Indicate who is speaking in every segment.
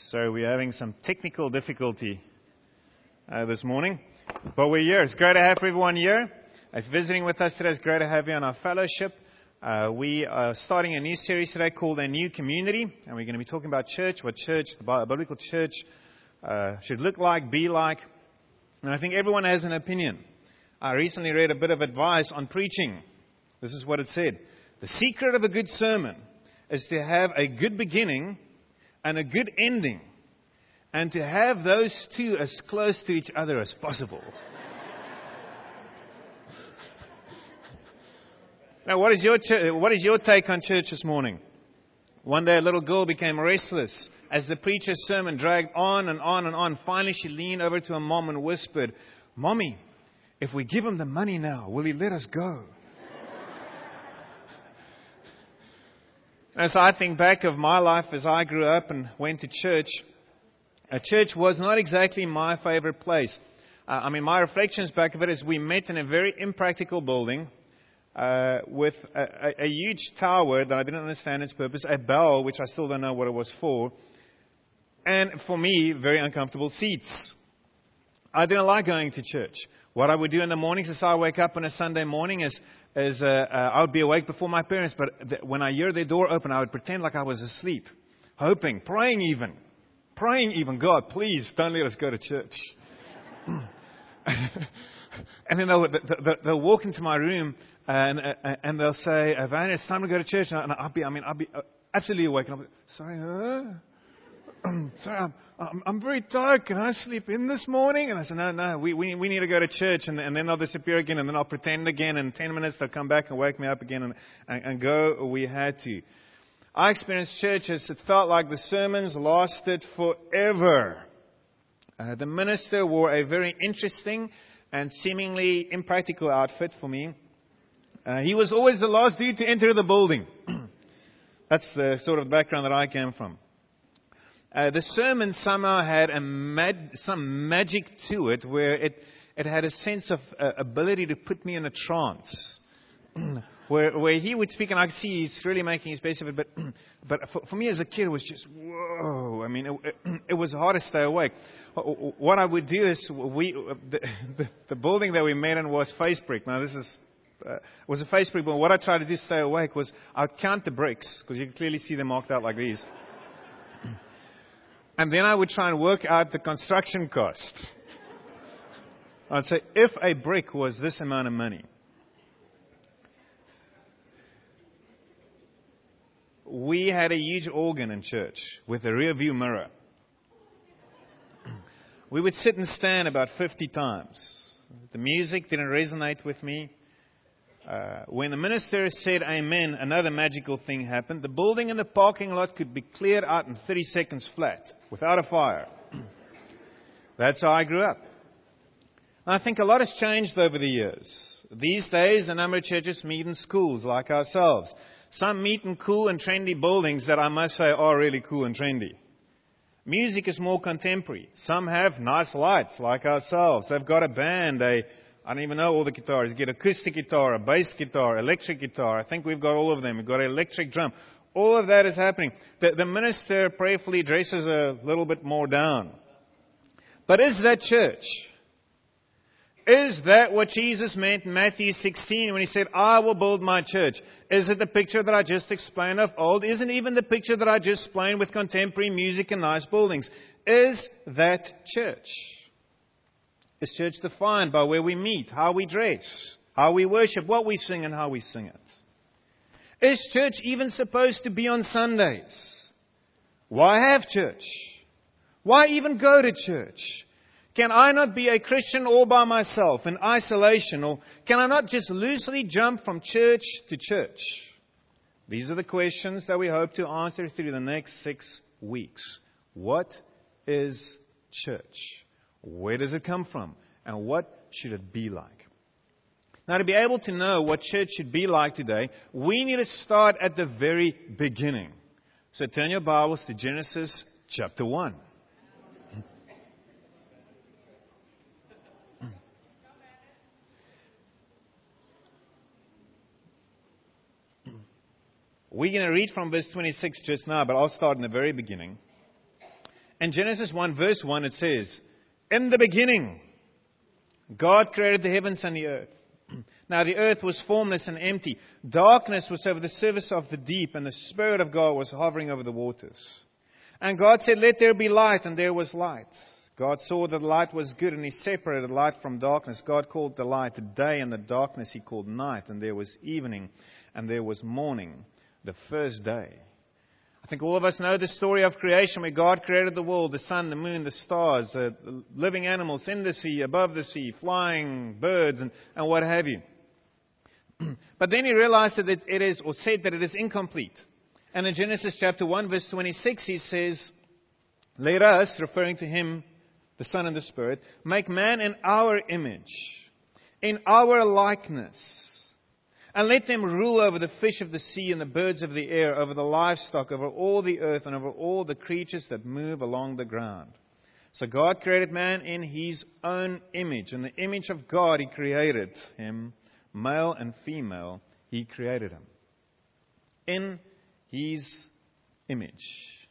Speaker 1: So we're having some technical difficulty this morning, but we're here. It's great to have everyone here. If you're visiting with us today, it's great to have you on our fellowship. We are starting a new series today called A New Community, and we're going to be talking about church, what church, the biblical church, should look like, be like. And I think everyone has an opinion. I recently read a bit of advice on preaching. This is what it said. The secret of a good sermon is to have a good beginning and a good ending, and to have those two as close to each other as possible. Now, what is your take on church this morning? One day a little girl became restless as the preacher's sermon dragged on and on and on. Finally, she leaned over to her mom and whispered, "Mommy, if we give him the money now, will he let us go?" As I think back of my life as I grew up and went to church, a church was not exactly my favorite place. My reflections back of it is we met in a very impractical building with a huge tower that I didn't understand its purpose, a bell which I still don't know what it was for, and for me, very uncomfortable seats. I didn't like going to church. What I would do in the mornings is I wake up on a Sunday morning is I would be awake before my parents, but when I hear their door open, I would pretend like I was asleep, hoping, praying even, God, please don't let us go to church. And then they'll walk into my room and they'll say, "Van, it's time to go to church." And I'll be absolutely awake. And I'll be, "Sorry, sorry, I'm very tired. Can I sleep in this morning?" And I said, No, we need to go to church. And then they'll disappear again, and then I'll pretend again. And in 10 minutes, they'll come back and wake me up again and go. We had to. I experienced churches. It felt like the sermons lasted forever. The minister wore a very interesting and seemingly impractical outfit for me. He was always the last dude to enter the building. That's the sort of background that I came from. The sermon somehow had some magic to it, where it had a sense of ability to put me in a trance. Where he would speak, and I could see he's really making his best of it, but for me as a kid, it was just, whoa. It was hard to stay awake. What I would do is, the building that we met in was face brick. Now this was a face brick, but what I tried to do to stay awake was I'd count the bricks, because you can clearly see them marked out like these. And then I would try and work out the construction cost. I'd say, if a brick was this amount of money, we had a huge organ in church with a rear view mirror. We would sit and stand about 50 times. The music didn't resonate with me. When the minister said amen, another magical thing happened. The building and the parking lot could be cleared out in 30 seconds flat, without a fire. That's how I grew up. And I think a lot has changed over the years. These days, a number of churches meet in schools like ourselves. Some meet in cool and trendy buildings that I must say are really cool and trendy. Music is more contemporary. Some have nice lights like ourselves. They've got a band, I don't even know all the guitars. You get acoustic guitar, a bass guitar, electric guitar. I think we've got all of them. We've got an electric drum. All of that is happening. The minister prayerfully dresses a little bit more down. But is that church? Is that what Jesus meant in Matthew 16 when he said, "I will build my church"? Is it the picture that I just explained of old? Isn't even the picture that I just explained with contemporary music and nice buildings? Is that church? Is church defined by where we meet, how we dress, how we worship, what we sing, and how we sing it? Is church even supposed to be on Sundays? Why have church? Why even go to church? Can I not be a Christian all by myself in isolation? Or can I not just loosely jump from church to church? These are the questions that we hope to answer through the next 6 weeks. What is church? Where does it come from? And what should it be like? Now, to be able to know what church should be like today, we need to start at the very beginning. So turn your Bibles to Genesis chapter 1. We're going to read from verse 26 just now, but I'll start in the very beginning. In Genesis 1 verse 1 it says, "In the beginning, God created the heavens and the earth. Now the earth was formless and empty. Darkness was over the surface of the deep, and the Spirit of God was hovering over the waters. And God said, 'Let there be light,' and there was light. God saw that the light was good, and He separated light from darkness. God called the light day, and the darkness He called night. And there was evening, and there was morning, the first day." I think all of us know the story of creation, where God created the world, the sun, the moon, the stars, living animals in the sea, above the sea, flying birds, and what have you. But then He realized that it is, or said that it is incomplete. And in Genesis chapter 1, verse 26, He says, "Let us," referring to Him, the Son and the Spirit, "make man in our image, in our likeness. And let them rule over the fish of the sea and the birds of the air, over the livestock, over all the earth, and over all the creatures that move along the ground." So God created man in His own image. In the image of God He created him. Male and female He created him. In His image.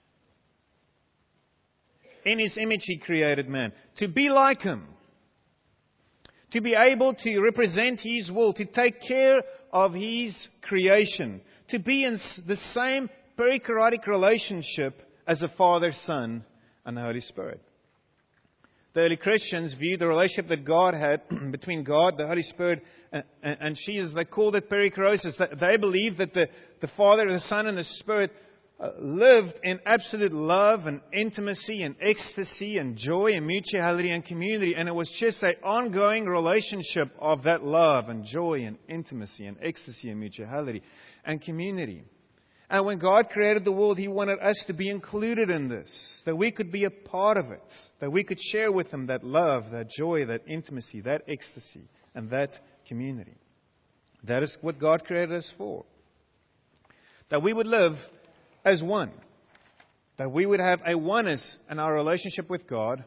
Speaker 1: In His image He created man. To be like Him. To be able to represent His will. To take care of His creation. To be in the same perichoretic relationship as the Father, Son, and the Holy Spirit. The early Christians viewed the relationship that God had between God, the Holy Spirit, and Jesus. They called it perichoresis. They believed that the Father, the Son, and the Spirit lived in absolute love and intimacy and ecstasy and joy and mutuality and community. And it was just an ongoing relationship of that love and joy and intimacy and ecstasy and mutuality and community. And when God created the world, He wanted us to be included in this, that we could be a part of it, that we could share with Him that love, that joy, that intimacy, that ecstasy, and that community. That is what God created us for. That we would live as one. That we would have a oneness in our relationship with God,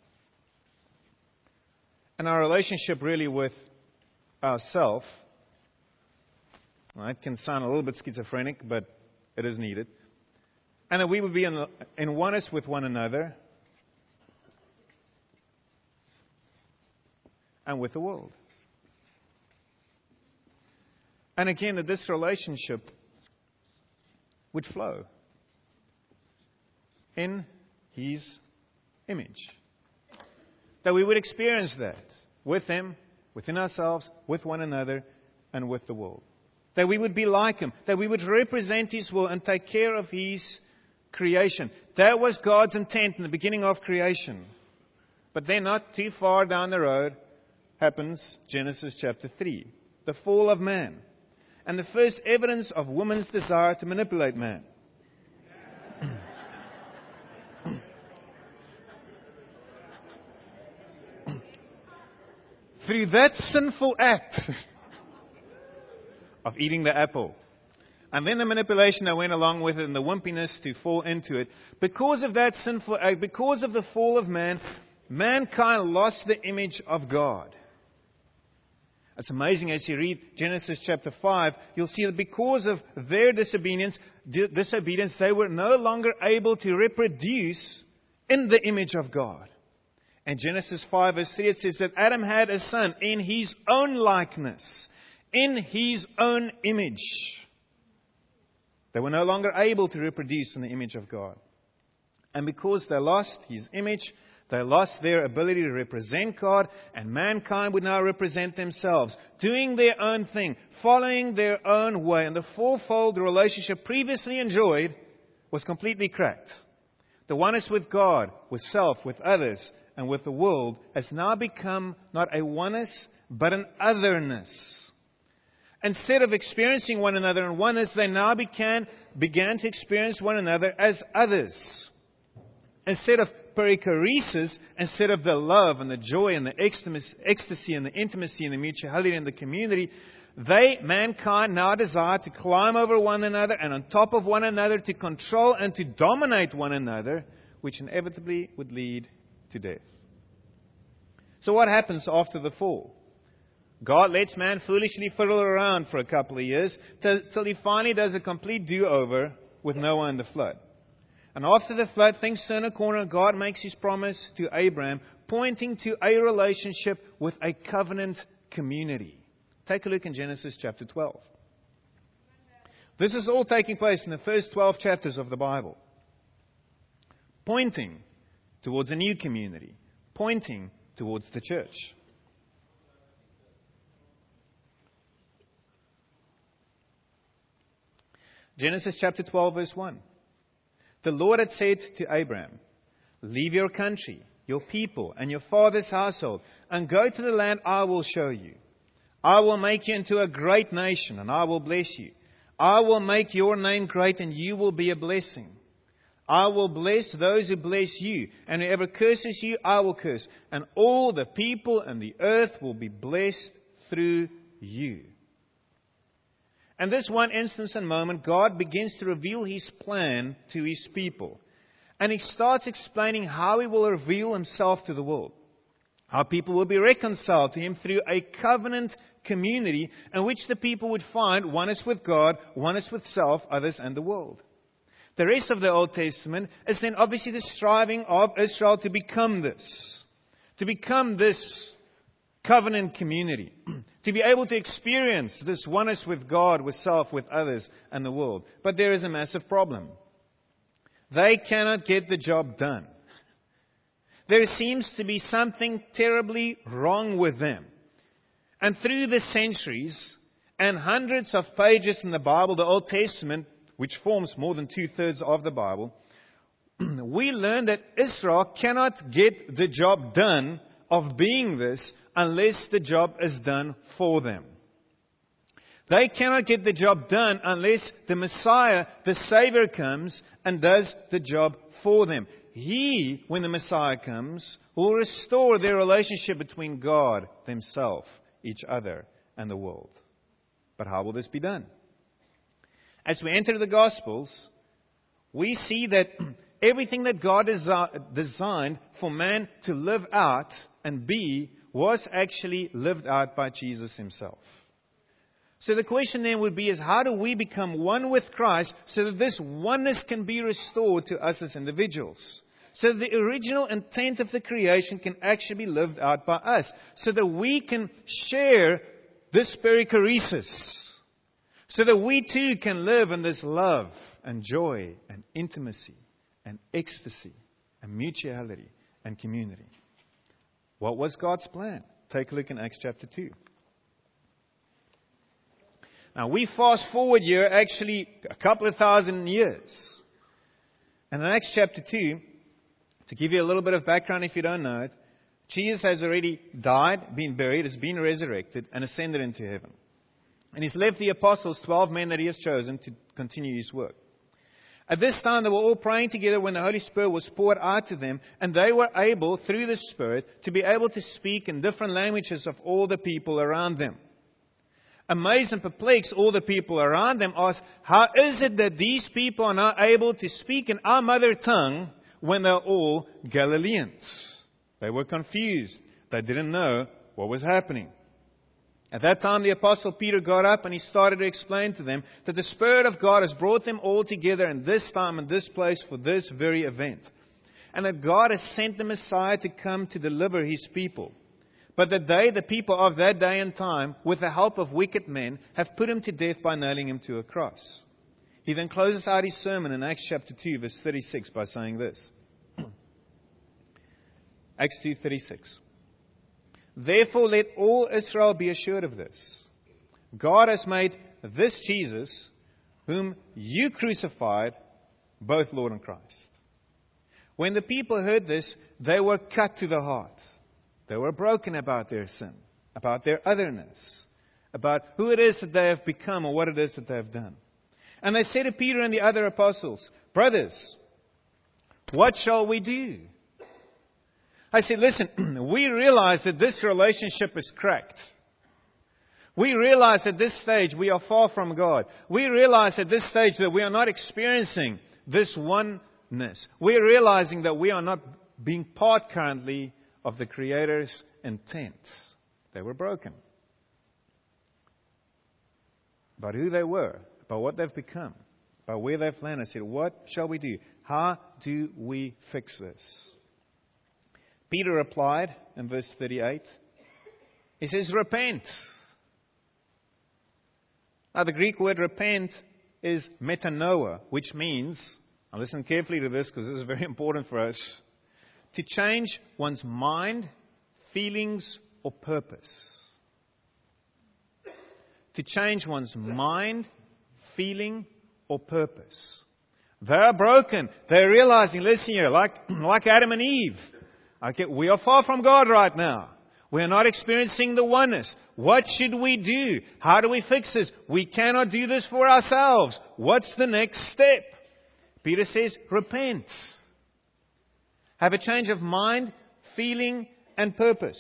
Speaker 1: and our relationship really with ourselves. Well, it can sound a little bit schizophrenic, but it is needed. And that we would be in oneness with one another and with the world. And again, that this relationship would flow in His image. That we would experience that with Him, within ourselves, with one another, and with the world. That we would be like Him. That we would represent His will and take care of His creation. That was God's intent in the beginning of creation. But then not too far down the road happens Genesis chapter 3. The fall of man. And the first evidence of woman's desire to manipulate man. Through that sinful act of eating the apple. And then the manipulation that went along with it and the wimpiness to fall into it. Because of that sinful act, because of the fall of man, mankind lost the image of God. It's amazing as you read Genesis chapter 5, you'll see that because of their disobedience, they were no longer able to reproduce in the image of God. And Genesis 5 verse 3, it says that Adam had a son in his own likeness, in his own image. They were no longer able to reproduce in the image of God. And because they lost His image, they lost their ability to represent God, and mankind would now represent themselves, doing their own thing, following their own way. And the fourfold relationship previously enjoyed was completely cracked. The oneness with God, with self, with others, and with the world has now become not a oneness, but an otherness. Instead of experiencing one another in oneness, they now began to experience one another as others. Instead of perichoresis, instead of the love and the joy and the ecstasy and the intimacy and the mutuality and the community, mankind now desire to climb over one another and on top of one another to control and to dominate one another, which inevitably would lead to death. So what happens after the fall? God lets man foolishly fiddle around for a couple of years till He finally does a complete do-over with Noah and the flood. And after the flood, things turn a corner, and God makes His promise to Abraham, pointing to a relationship with a covenant community. Take a look in Genesis chapter 12. This is all taking place in the first 12 chapters of the Bible. Pointing towards a new community. Pointing towards the church. Genesis chapter 12 verse 1. The Lord had said to Abraham, leave your country, your people, and your father's household, and go to the land I will show you. I will make you into a great nation, and I will bless you. I will make your name great, and you will be a blessing. I will bless those who bless you, and whoever curses you, I will curse. And all the people and the earth will be blessed through you. And this one instance and moment, God begins to reveal His plan to His people. And He starts explaining how He will reveal Himself to the world. How people will be reconciled to Him through a covenant community in which the people would find one is with God, one is with self, others and the world. The rest of the Old Testament is then obviously the striving of Israel to become this. To become this covenant community. To be able to experience this oneness with God, with self, with others and the world. But there is a massive problem. They cannot get the job done. There seems to be something terribly wrong with them. And through the centuries and hundreds of pages in the Bible, the Old Testament, which forms more than 2/3 of the Bible, we learn that Israel cannot get the job done of being this unless the job is done for them. They cannot get the job done unless the Messiah, the Savior, comes and does the job for them. He, when the Messiah comes, will restore their relationship between God, themselves, each other, and the world. But how will this be done? As we enter the Gospels, we see that everything that God designed for man to live out and be was actually lived out by Jesus Himself. So the question then would be is how do we become one with Christ so that this oneness can be restored to us as individuals? So that the original intent of the creation can actually be lived out by us. So that we can share this perichoresis. So that we too can live in this love and joy and intimacy and ecstasy and mutuality and community. What was God's plan? Take a look in Acts chapter 2. Now we fast forward here actually a couple of thousand years. And in Acts chapter 2, to give you a little bit of background if you don't know it, Jesus has already died, been buried, has been resurrected, and ascended into heaven. And He's left the apostles, 12 men that He has chosen to continue His work. At this time, they were all praying together when the Holy Spirit was poured out to them, and they were able, through the Spirit, to be able to speak in different languages of all the people around them. Amazed and perplexed, all the people around them asked, how is it that these people are not able to speak in our mother tongue when they're all Galileans? They were confused. They didn't know what was happening. At that time, the Apostle Peter got up and he started to explain to them that the Spirit of God has brought them all together in this time and this place for this very event. And that God has sent the Messiah to come to deliver His people. But that they, the people of that day and time, with the help of wicked men, have put Him to death by nailing Him to a cross. He then closes out His sermon in Acts chapter 2, verse 36 by saying this. Acts 2:36. Therefore let all Israel be assured of this. God has made this Jesus, whom you crucified, both Lord and Christ. When the people heard this, they were cut to the heart. They were broken about their sin, about their otherness, about who it is that they have become or what it is that they have done. And they said to Peter and the other apostles, brothers, what shall we do? I said, listen, we realize that this relationship is cracked. We realize at this stage we are far from God. We realize at this stage that we are not experiencing this oneness. We are realizing that we are not being part currently of the Creator's intent. They were broken. About who they were, about what they've become, about where they've landed. I said, what shall we do? How do we fix this? Peter replied in verse 38. He says, repent. Now, the Greek word repent is metanoia, which means, now listen carefully to this because this is very important for us, to change one's mind, feelings, or purpose. To change one's mind, feeling, or purpose. They are broken. They're realizing, listen here, like Adam and Eve. Okay, we are far from God right now. We are not experiencing the oneness. What should we do? How do we fix this? We cannot do this for ourselves. What's the next step? Peter says, repent. Have a change of mind, feeling, and purpose.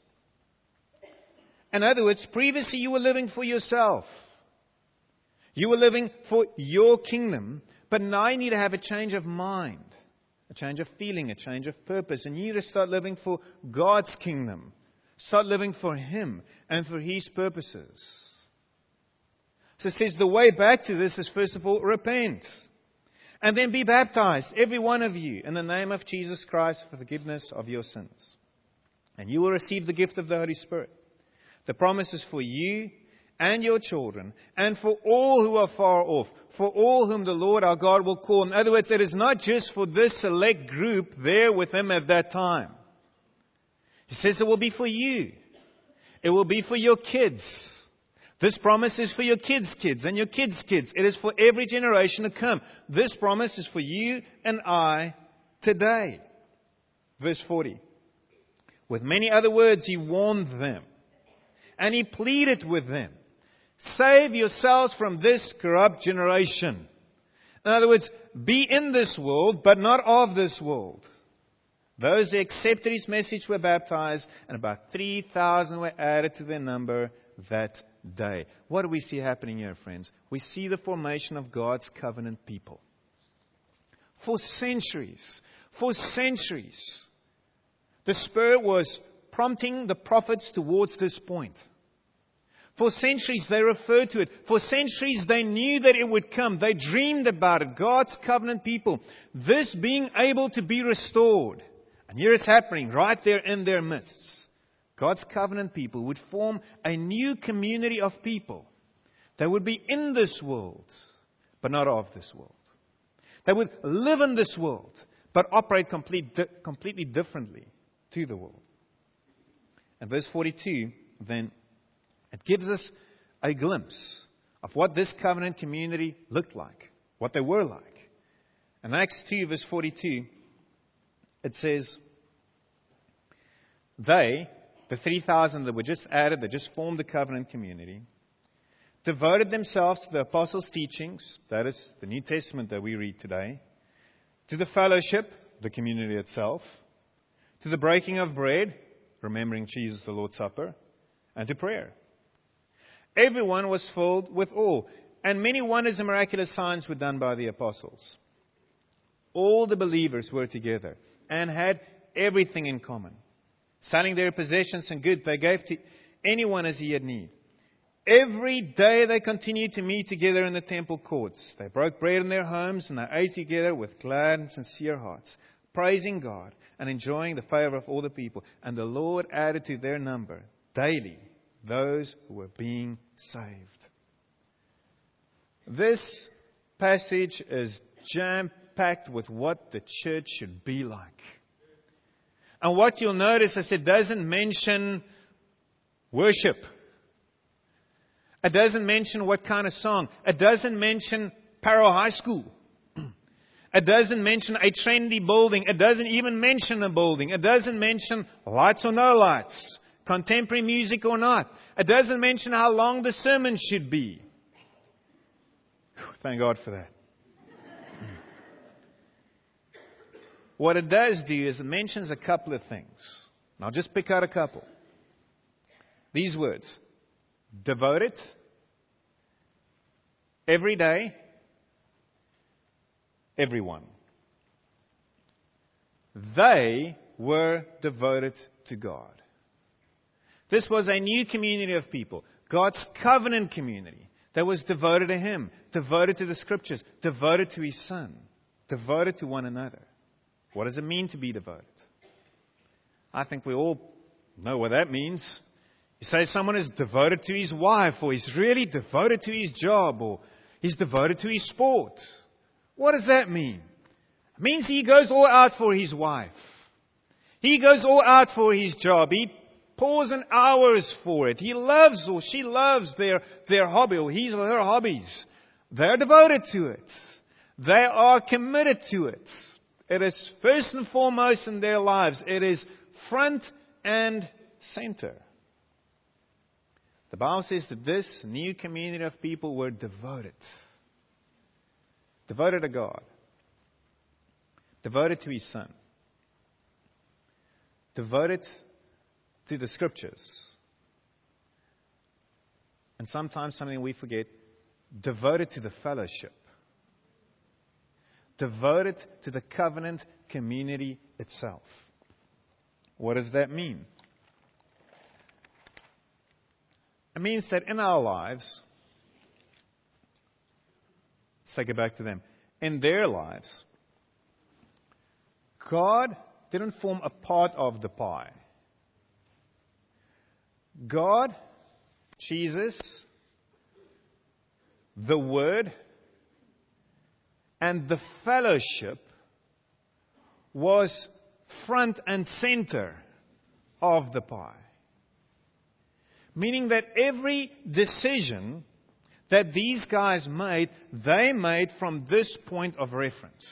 Speaker 1: In other words, previously you were living for yourself. You were living for your kingdom, but now you need to have a change of mind, a change of feeling, a change of purpose. And you need to start living for God's kingdom. Start living for Him and for His purposes. So it says the way back to this is, first of all, repent. And then be baptized, every one of you, in the name of Jesus Christ for the forgiveness of your sins. And you will receive the gift of the Holy Spirit. The promise is for you and your children, and for all who are far off, for all whom the Lord our God will call. In other words, it is not just for this select group there with Him at that time. He says it will be for you. It will be for your kids. This promise is for your kids' kids and your kids' kids. It is for every generation to come. This promise is for you and I today. Verse 40. With many other words, He warned them. And He pleaded with them. Save yourselves from this corrupt generation. In other words, be in this world, but not of this world. Those who accepted His message were baptized, and about 3,000 were added to their number that day. What do we see happening here, friends? We see the formation of God's covenant people. For centuries, the Spirit was prompting the prophets towards this point. For centuries they referred to it. For centuries they knew that it would come. They dreamed about it. God's covenant people. This being able to be restored. And here it's happening right there in their midst. God's covenant people would form a new community of people. They would be in this world, but not of this world. They would live in this world, but operate completely differently to the world. And verse 42, then, it gives us a glimpse of what this covenant community looked like, what they were like. In Acts 2, verse 42, it says, they, the 3,000 that were just added, that just formed the covenant community, devoted themselves to the apostles' teachings, that is the New Testament that we read today, to the fellowship, the community itself, to the breaking of bread, remembering Jesus, the Lord's Supper, and to prayer. Everyone was filled with awe, and many wonders and miraculous signs were done by the apostles. All the believers were together and had everything in common. Selling their possessions and goods, they gave to anyone as he had need. Every day they continued to meet together in the temple courts. They broke bread in their homes and they ate together with glad and sincere hearts, praising God and enjoying the favor of all the people. And the Lord added to their number daily those who were being saved. This passage is jam-packed with what the church should be like. And what you'll notice is it doesn't mention worship. It doesn't mention what kind of song. It doesn't mention Paro High School. It doesn't mention a trendy building. It doesn't even mention a building. It doesn't mention lights or no lights, contemporary music or not. It doesn't mention how long the sermon should be. Thank God for that. What it does do is it mentions a couple of things. And I'll just pick out a couple. These words. Devoted. Every day. Everyone. They were devoted to God. This was a new community of people. God's covenant community that was devoted to Him, devoted to the Scriptures, devoted to His Son, Devoted to one another. What does it mean to be devoted? I think we all know what that means. You say someone is devoted to his wife, or he's really devoted to his job, or he's devoted to his sport. What does that mean? It means he goes all out for his wife. He goes all out for his job. He pours in hours for it. He loves or she loves their hobby or his or her hobbies. They're devoted to it. They are committed to it. It is first and foremost in their lives. It is front and center. The Bible says that this new community of people were devoted. Devoted to God. Devoted to His Son. Devoted to the Scriptures. And sometimes something we forget, devoted to the fellowship. Devoted to the covenant community itself. What does that mean? It means that in our lives, let's take it back to them. In their lives, God didn't form a part of the pie. God, Jesus, the Word, and the fellowship was front and center of the pie. Meaning that every decision that these guys made, they made from this point of reference.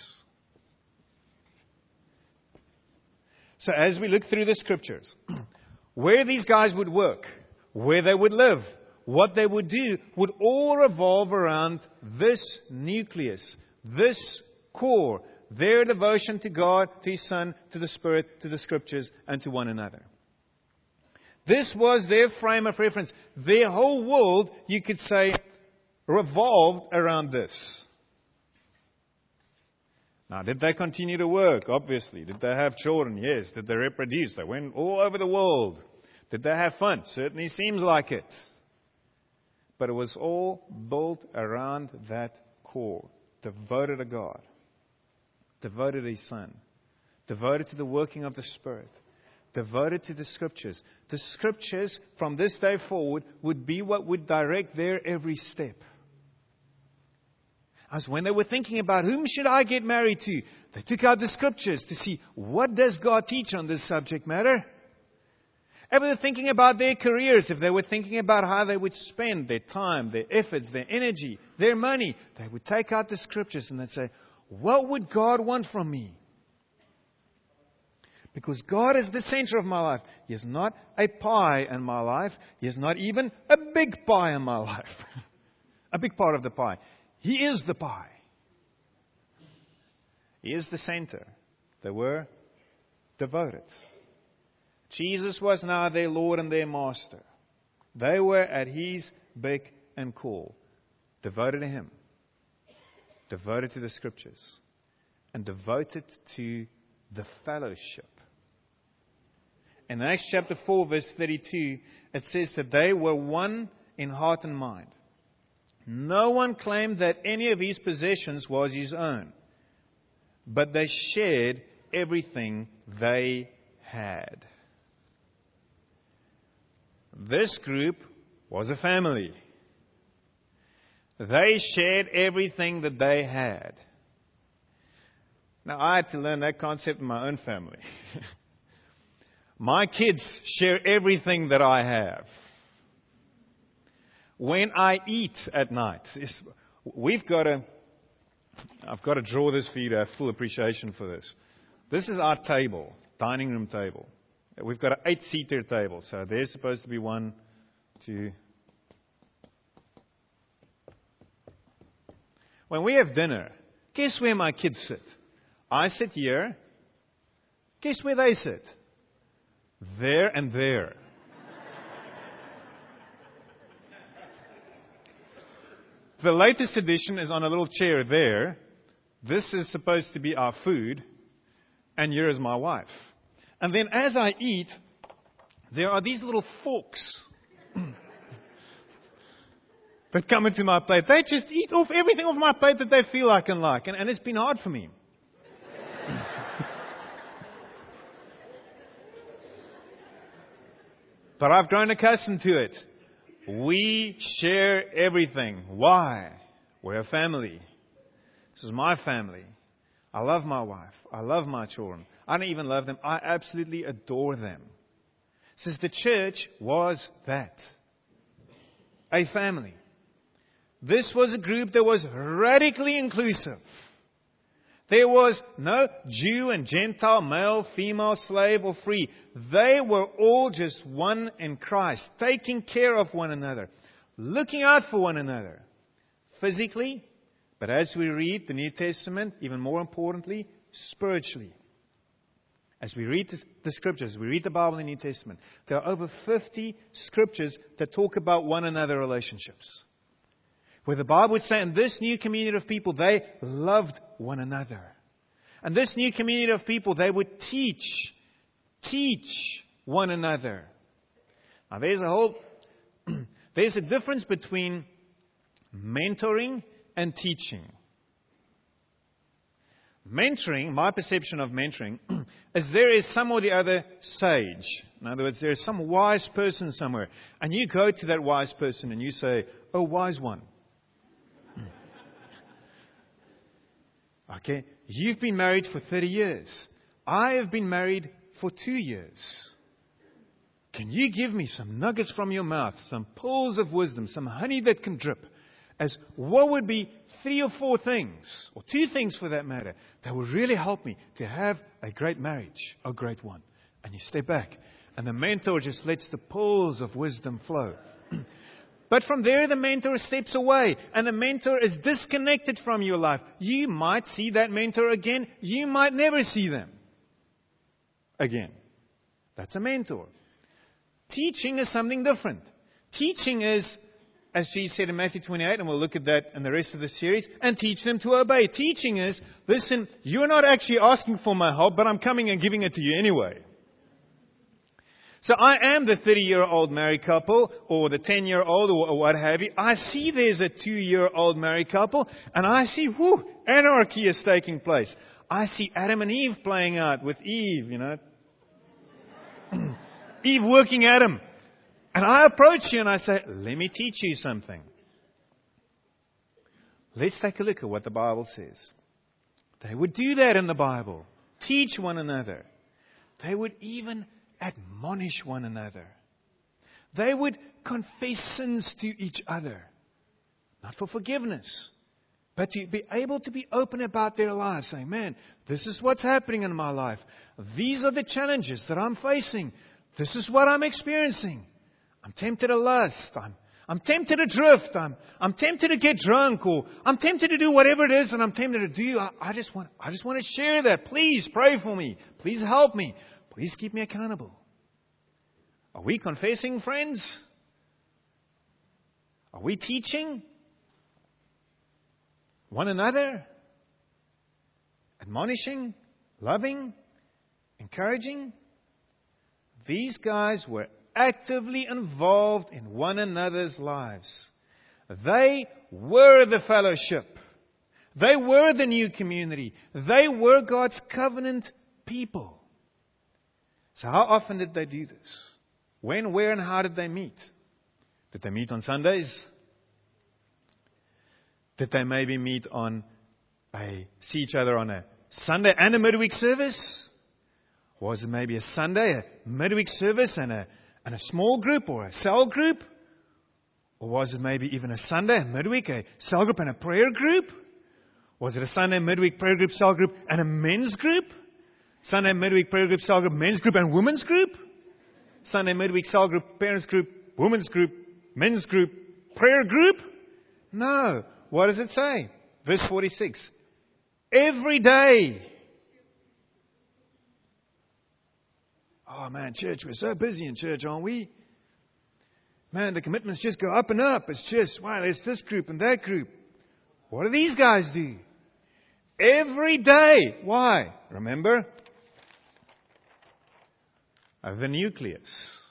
Speaker 1: So as we look through the Scriptures, where these guys would work, where they would live, what they would do, would all revolve around this nucleus, this core, their devotion to God, to His Son, to the Spirit, to the Scriptures, and to one another. This was their frame of reference. Their whole world, you could say, revolved around this. Now, did they continue to work? Obviously. Did they have children? Yes. Did they reproduce? They went all over the world. Did they have fun? Certainly seems like it. But it was all built around that core. Devoted to God. Devoted to His Son. Devoted to the working of the Spirit. Devoted to the Scriptures. The Scriptures, from this day forward, would be what would direct their every step. As when they were thinking about whom should I get married to, they took out the Scriptures to see what does God teach on this subject matter. If they were thinking about their careers, if they were thinking about how they would spend their time, their efforts, their energy, their money, they would take out the Scriptures and they'd say, what would God want from me? Because God is the center of my life. He is not a pie in my life. He is not even a big pie in my life. A big part of the pie. He is the pie. He is the center. They were devoted. Jesus was now their Lord and their Master. They were at His beck and call. Devoted to Him. Devoted to the Scriptures. And devoted to the fellowship. In Acts chapter 4, verse 32, it says that they were one in heart and mind. No one claimed that any of his possessions was his own, but they shared everything they had. This group was a family. They shared everything that they had. Now, I had to learn that concept in my own family. My kids share everything that I have. When I eat at night, I've got to draw this for you to have full appreciation for this. This is our table, dining room table. We've got an 8-seater table, so there's supposed to be 1, 2. When we have dinner, guess where my kids sit? I sit here. Guess where they sit? There and there. The latest edition is on a little chair there. This is supposed to be our food. And here is my wife. And then as I eat, there are these little forks that come into my plate. They just eat off everything off my plate that they feel I can like. And it's been hard for me. But I've grown accustomed to it. We share everything. Why? We're a family. This is my family. I love my wife. I love my children. I don't even love them. I absolutely adore them. Since the church was that. A family. This was a group that was radically inclusive. There was no Jew and Gentile, male, female, slave or free. They were all just one in Christ, taking care of one another, looking out for one another, physically, but as we read the New Testament, even more importantly, spiritually. As we read the Scriptures, we read the Bible in the New Testament, there are over 50 Scriptures that talk about one another relationships. Where the Bible would say, in this new community of people, they loved one another. And this new community of people, they would teach one another. Now there's a difference between mentoring and teaching. Mentoring, my perception of mentoring, is there is some or the other sage. In other words, there is some wise person somewhere. And you go to that wise person and you say, "Oh, wise one. Okay, you've been married for 30 years. I have been married for 2 years. Can you give me some nuggets from your mouth, some pearls of wisdom, some honey that can drip, as what would be 3 or 4 things, or 2 things for that matter, that would really help me to have a great marriage, a great one?" And you step back, and the mentor just lets the pearls of wisdom flow. But from there, the mentor steps away, and the mentor is disconnected from your life. You might see that mentor again. You might never see them again. That's a mentor. Teaching is something different. Teaching is, as Jesus said in Matthew 28, and we'll look at that in the rest of the series, and teach them to obey. Teaching is, listen, you're not actually asking for my help, but I'm coming and giving it to you anyway. So I am the 30-year-old married couple, or the 10-year-old, or what have you. I see there's a 2-year-old married couple, and I see, anarchy is taking place. I see Adam and Eve playing out with Eve, Eve working Adam. And I approach you and I say, let me teach you something. Let's take a look at what the Bible says. They would do that in the Bible. Teach one another. They would even admonish one another. They would confess sins to each other. Not for forgiveness, but to be able to be open about their lives. Saying, man, this is what's happening in my life. These are the challenges that I'm facing. This is what I'm experiencing. I'm tempted to lust. I'm tempted to drift. I'm tempted to get drunk, or I'm tempted to do whatever it is that I'm tempted to do. I just want to share that. Please pray for me. Please help me. Please keep me accountable. Are we confessing, friends? Are we teaching one another? Admonishing? Loving? Encouraging? These guys were actively involved in one another's lives. They were the fellowship. They were the new community. They were God's covenant people. So how often did they do this? When, where, and how did they meet? Did they meet on Sundays? Did they maybe see each other on a Sunday and a midweek service? Was it maybe a Sunday, a midweek service, and a small group or a cell group? Or was it maybe even a Sunday, a midweek, a cell group and a prayer group? Was it a Sunday, midweek, prayer group, cell group, and a men's group? Sunday, midweek, prayer group, cell group, men's group, and women's group? Sunday, midweek, cell group, parents group, women's group, men's group, prayer group? No. What does it say? Verse 46. Every day. Oh man, church, we're so busy in church, aren't we? Man, the commitments just go up and up. It's just, wow, there's this group and that group. What do these guys do? Every day. Why? Remember? The nucleus.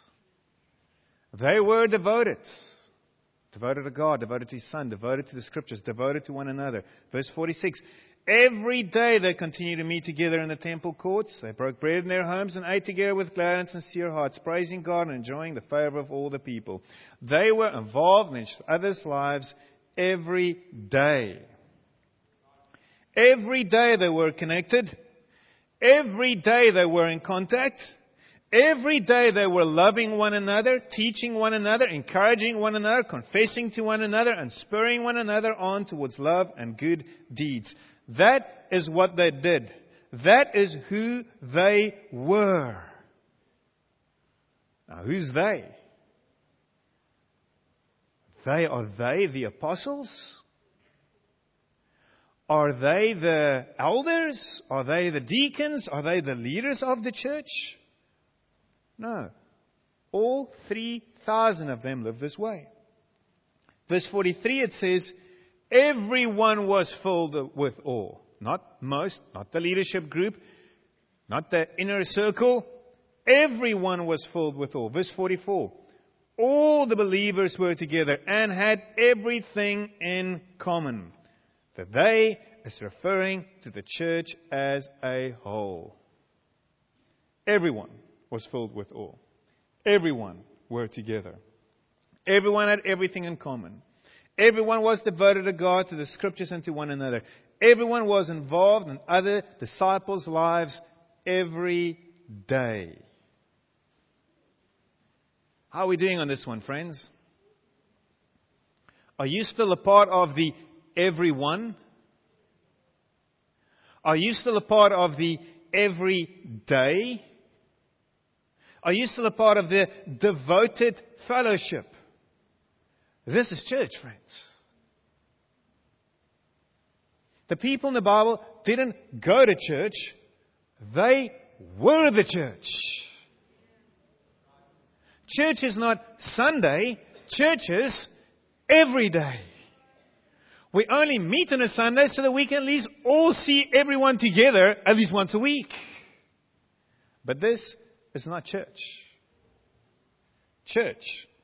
Speaker 1: They were devoted. Devoted to God, devoted to His Son, devoted to the Scriptures, devoted to one another. Verse 46. Every day they continued to meet together in the temple courts. They broke bread in their homes and ate together with glad and sincere hearts, praising God and enjoying the favor of all the people. They were involved in each other's lives every day. Every day they were connected. Every day they were in contact. Every day they were loving one another, teaching one another, encouraging one another, confessing to one another, and spurring one another on towards love and good deeds. That is what they did. That is who they were. Now, who's they? Are they the apostles? Are they the elders? Are they the deacons? Are they the leaders of the church? No. All 3,000 of them live this way. Verse 43, it says, everyone was filled with awe. Not most, not the leadership group, not the inner circle. Everyone was filled with awe. Verse 44, all the believers were together and had everything in common. The they is referring to the church as a whole. Everyone was filled with awe. Everyone were together. Everyone had everything in common. Everyone was devoted to God, to the Scriptures, and to one another. Everyone was involved in other disciples' lives every day. How are we doing on this one, friends? Are you still a part of the everyone? Are you still a part of the every day? Are you still a part of the devoted fellowship? This is church, friends. The people in the Bible didn't go to church. They were the church. Church is not Sunday. Church is every day. We only meet on a Sunday so that we can at least all see everyone together at least once a week. But this is not church. Church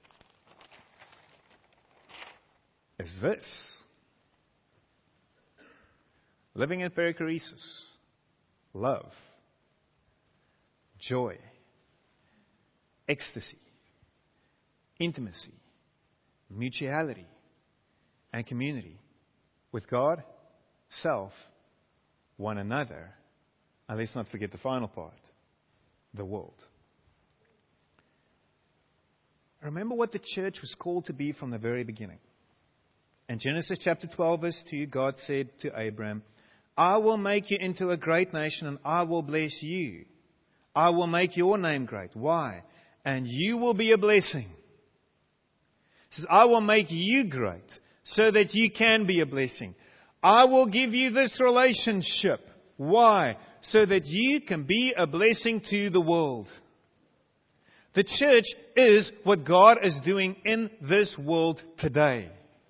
Speaker 1: is this. Living in perichoresis, love, joy, ecstasy, intimacy, mutuality, and community with God, self, one another, and let's not forget the final part, the world. Remember what the church was called to be from the very beginning. In Genesis chapter 12, verse 2, God said to Abraham, I will make you into a great nation and I will bless you. I will make your name great. Why? And you will be a blessing. He says, I will make you great so that you can be a blessing. I will give you this relationship. Why? So that you can be a blessing to the world. The church is what God is doing in this world today.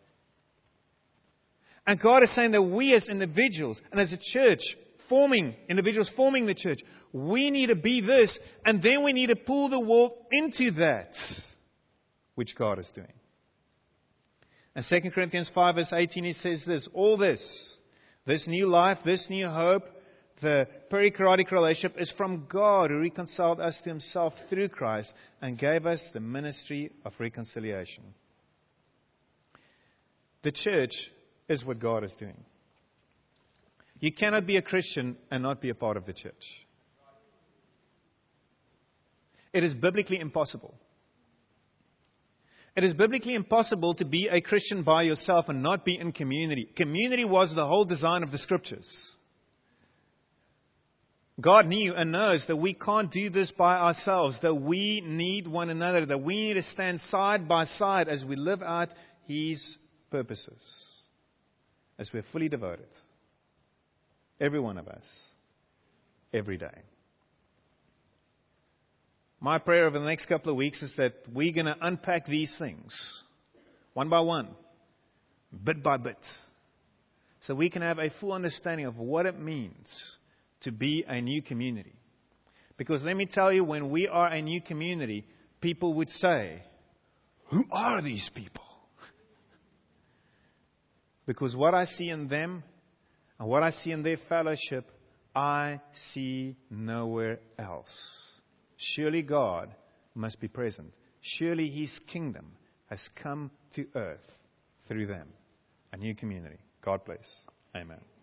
Speaker 1: And God is saying that we as individuals and as a church, individuals forming the church, we need to be this, and then we need to pull the world into that which God is doing. And 2 Corinthians 5 verse 18, he says this, all this new life, this new hope, the perichoretic relationship is from God who reconciled us to Himself through Christ and gave us the ministry of reconciliation. The church is what God is doing. You cannot be a Christian and not be a part of the church. It is biblically impossible. It is biblically impossible to be a Christian by yourself and not be in community. Community was the whole design of the Scriptures. God knew and knows that we can't do this by ourselves, that we need one another, that we need to stand side by side as we live out His purposes, as we're fully devoted. Every one of us, every day. My prayer over the next couple of weeks is that we're going to unpack these things, one by one, bit by bit, so we can have a full understanding of what it means to be a new community. Because let me tell you, when we are a new community, people would say, who are these people? Because what I see in them And what I see in their fellowship, I see nowhere else. Surely God must be present. Surely His kingdom has come to earth through them. A new community. God bless. Amen.